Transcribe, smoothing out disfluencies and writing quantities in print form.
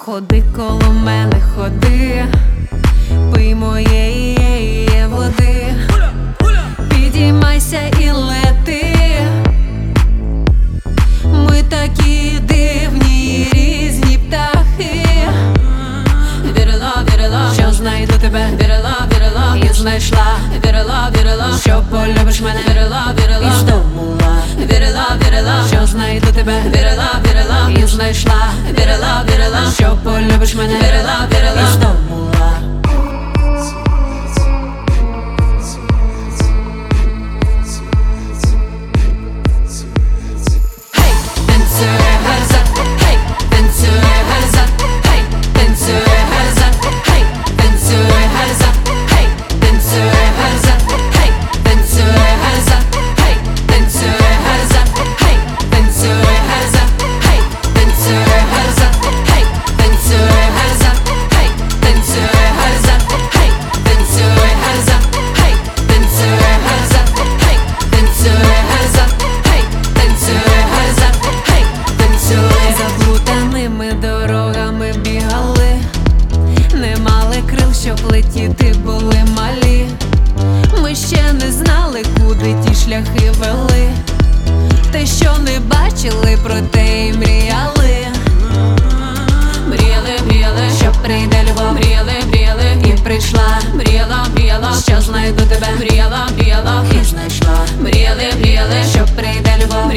Ходи коло мене, ходи, пий моєї води, підіймайся і лети. Ми такі дивні, різні птахи. Вірила, що знайду тебе. Вірила, і знайшла. Вірила, що полюбиш мене. Вірила, і здобула. Вірила, що знайду тебе. Вірила, і знайшла. Вірила, що полюбиш мене. Вірила, і здобула. Дорогами бігали, не мали крил, щоб летіти, були малі. Ми ще не знали, куди ті шляхи вели. Те, що не бачили, про те й мріяли. Мріяли, що прийде любов. Мріяли, і прийшла. Мріяла, що знайду тебе. Мріяла, і знайшла. Мріяли, що прийде любов.